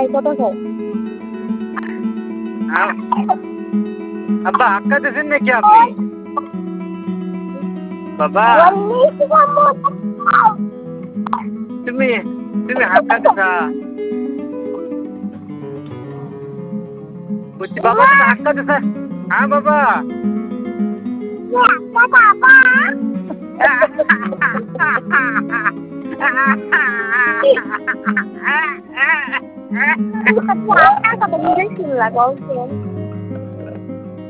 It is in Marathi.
ऐकतच आहे. अब्बा हक्का देशील नाही की आपली बाबा तुम्ही हक्का देसा बाबा तुम्ही हक्का देसा हा बाबा Kau tak boleh sila kau